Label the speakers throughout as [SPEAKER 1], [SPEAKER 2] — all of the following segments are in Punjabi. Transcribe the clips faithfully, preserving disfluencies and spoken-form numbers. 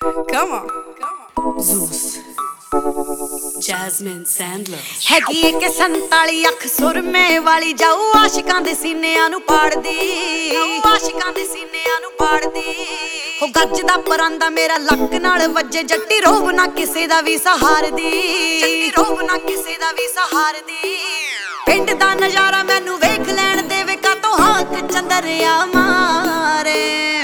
[SPEAKER 1] Come on. Zeus. Jasmine Sandler.
[SPEAKER 2] ਹੈਗੀ ਏ ਕਿ ਸੰਤਾਲੀ ਅੱਖ ਸੁਰਮੇ ਵਾਲੀ ਜਾਊ ਆਸ਼ਿਕਾਂ ਦੇ ਸੀਨਿਆਂ ਨੂੰ ਪਾੜਦੀ ਆਸ਼ਿਕਾਂ ਦੇ ਸੀਨਿਆਂ ਨੂੰ ਪਾੜਦੀ ਹੋ ਗੱਜਦਾ ਪਰਾਂਦਾ ਮੇਰਾ ਲੱਕ ਨਾਲ ਵੱਜੇ ਜੱਟੀ ਰੋਬ ਨਾ ਕਿਸੇ ਦਾ ਵੀ ਸਹਾਰਦੀ ਜੱਟੀ ਰੋਬ ਨਾ ਕਿਸੇ ਦਾ ਵੀ ਸਹਾਰਦੀ ਪਿੰਡ ਦਾ ਨਜ਼ਾਰਾ ਮੈਨੂੰ ਵੇਖ ਲੈਣ ਦੇਵੇ ਕਾਤੋਂ ਹਾਕ ਚੰਦਰਿਆ ਮਾਰੇ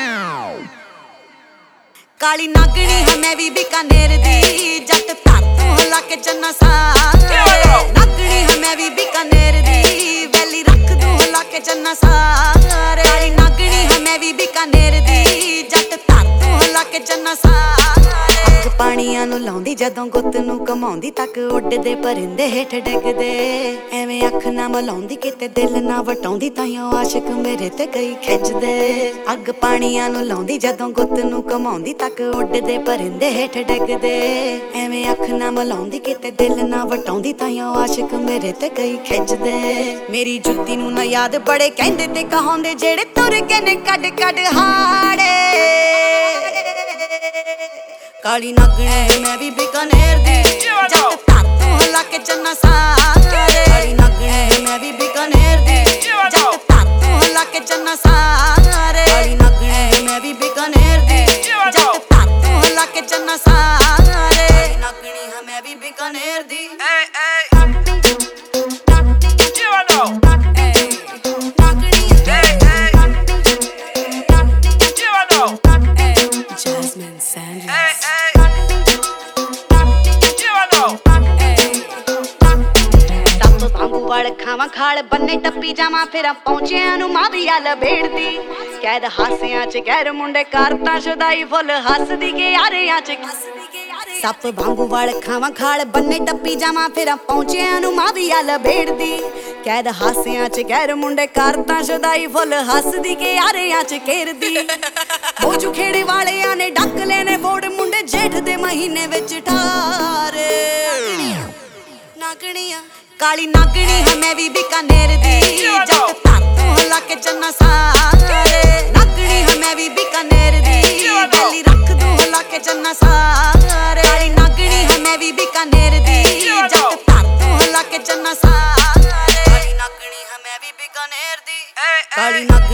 [SPEAKER 2] ਕਾਲੀ ਨਾਗਣੀ ਹਾਂ ਮੈਂ ਵੀ ਬਿਕਾਨੇਰ ਦੀ ਜੱਟ ਧਰ ਤੋਂ ਹਲਾ ਕੇ ਚੰਨਾ ਸਾਰੇ ਨਾਗਣੀ ਹਾਂ ਮੈਂ ਵੀ ਬਿਕਾਨੇਰ ਦੀ ਵੈਲੀ ਰੱਖ ਦੂੰ ਹਲਾ ਕੇ ਚੰਨਾ ਸਾਰੇ ਕਾਲੀ ਨਾਗਣੀ ਹਾਂ ਮੈਂ ਵੀ ਬਿਕਾਨੇਰ ਦੀ ਜੱਟ ਧਰ ਤੋਂ ਹਲਾ ਕੇ ਚੰਨਾ ਸਾਰੇ ਅੱਗ ਪਾਣੀਆਂ ਨੂੰ ਲਾਉਂਦੀ ਜਦੋਂ ਗੁੱਤ ਨੂੰ ਕਮਾਉਂਦੀ ਤੱਕ ਉੱਡਦੇ ਪਰਿੰਦੇ ਹੇਠ ਡਿੱਗਦੇ ਐਵੇਂ ਅੱਖ ਨਾ ਮਲਾਉਂਦੀ ਕਿਤੇ ਦਿਲ ਨਾ ਵਟਾਉਂਦੀ ਤਾਈਓ ਆਸ਼ਿਕ ਮੇਰੇ ਤੇ ਕਈ ਖਿੱਚਦੇ ਅੱਗ ਪਾਣੀਆਂ ਨੂੰ ਲਾਉਂਦੀ ਜਦੋਂ ਗੁੱਤ ਨੂੰ ਕਮਾਉਂਦੀ ਤੱਕ ਉੱਡਦੇ ਪਰਿੰਦੇ ਹੇਠ ਡਿੱਗਦੇ ਐਵੇਂ ਅੱਖ ਨਾ ਮਲਾਉਂਦੀ ਕਿਤੇ ਦਿਲ ਨਾ ਵਟਾਉਂਦੀ ਤਾਈਓ ਆਸ਼ਿਕ ਮੇਰੇ ਤੇ ਕਈ ਖਿੱਚਦੇ ਮੇਰੀ ਜੁੱਤੀ ਨੂੰ ਨਾ ਯਾਦ ਬੜੇ ਕਹਿੰਦੇ ਤੇ ਕਹਾਉਂਦੇ ਜਿਹੜੇ ਤੁਰ ਕੇ ਨੇ ਕੱਢ ਕੱਢ ਹਾੜੇ ਕਾਲੀ ਨਾਗਣੀ ਮੈਂ ਵੀ ਬਿਕਾਨੇਰ ਦੀ ਜੱਟ ਧਰ ਤੋਂ ਹਲਾ ਕੇ ਚੰਨਾ ਸਾਰੇ ਕਾਲੀ ਨਾਗਣੀ ਮੈਂ ਵੀ ਬਿਕਾਨੇਰ ਦੀ ਜੱਟ ਧਰ ਤੋਂ ਹਲਾ ਕੇ ਚੰਨਾ ਸਾਰੇ ਕਾਲੀ ਨਾਗਣੀ ਮੈਂ ਵੀ ਬਿਕਾਨੇਰ ਦੀ ਜੱਟ ਧਰ ਤੋਂ ਹਲਾ ਕੇ ਚੰਨਾ ਸਾਰੇ ਕਾਲੀ ਨਾਗਣੀ ਹਾਂ ਮੈਂ ਵੀ ਬਿਕਾਨੇਰ ਦੀ
[SPEAKER 1] Jasmine Sandler.
[SPEAKER 2] ਵਾਂਗੂ ਵੜ ਖਾਵਾਂ ਖਾਲ ਬੰਨੇ ਟੱਪੀ ਜਾਵਾਂ ਫੇਰਾਂ ਪਹੁੰਚਿਆਂ ਨੂੰ ਮਾਵੀਆ ਲਬੇੜਦੀ ਕੈਦ ਹਾਸਿਆਂ ਚ ਗੈਰ ਮੁੰਡੇ ਕਰਤਾ ਸ਼ੁਦਾਈ ਫੁੱਲ ਹੱਸਦੀ ਕੇ ਯਾਰਿਆਂ ਚ ਸੱਪ ਵਾਂਗੂ ਵੜ ਖਾਵਾਂ ਖਾਲ ਬੰਨੇ ਟੱਪੀ ਜਾਵਾਂ ਫੇਰਾਂ ਪਹੁੰਚਿਆਂ ਨੂੰ ਮਾਵੀਆ ਲਬੇੜਦੀ ਕੈਦ ਹਾਸਿਆਂ ਚ ਗੈਰ ਮੁੰਡੇ ਕਰਤਾ ਸ਼ੁਦਾਈ ਫੁੱਲ ਹੱਸਦੀ ਕੇ ਯਾਰਿਆਂ ਚ ਘੇਰਦੀ ਮੋਜੂ ਖੇੜੇ ਵਾਲਿਆਂ ਨੇ ਡੱਕ ਲੈਨੇ ਬੋੜ ਮੁੰਡੇ ਜੇਠ ਦੇ ਮਹੀਨੇ ਵਿੱਚ ਠਾਰੇ ਨਾਗਣੀਆਂ ਕਾਲੀ ਨਾਗਣੀ ਹਾਂ ਮੈਂ ਵੀ ਬਿਕਾਨੇਰ ਦੀ ਜੱਟ ਧਰ ਤੋਂ ਹਲਾ ਕੇ ਚੰਨਾ ਸਾਰੇ ਨਾਗਣੀ ਹਾਂ ਮੈਂ ਵੀ ਬਿਕਾਨੇਰ ਦੀ ਵੈਲੀ ਰੱਖ ਦੂੰ ਹਲਾ ਕੇ ਚੰਨਾ ਸਾਰੇ ਕਾਲੀ ਨਾਗਣੀ ਹਾਂ ਮੈਂ ਵੀ ਬਿਕਾਨੇਰ ਦੀ ਜੱਟ ਧਰ ਤੋਂ ਹਲਾ ਕੇ ਚੰਨਾ ਸਾਰੇ ਕਾਲੀ ਨਾਗਣੀ ਹਾਂ ਮੈਂ ਵੀ ਬਿਕਾਨੇਰ ਦੀ ਕਾਲੀ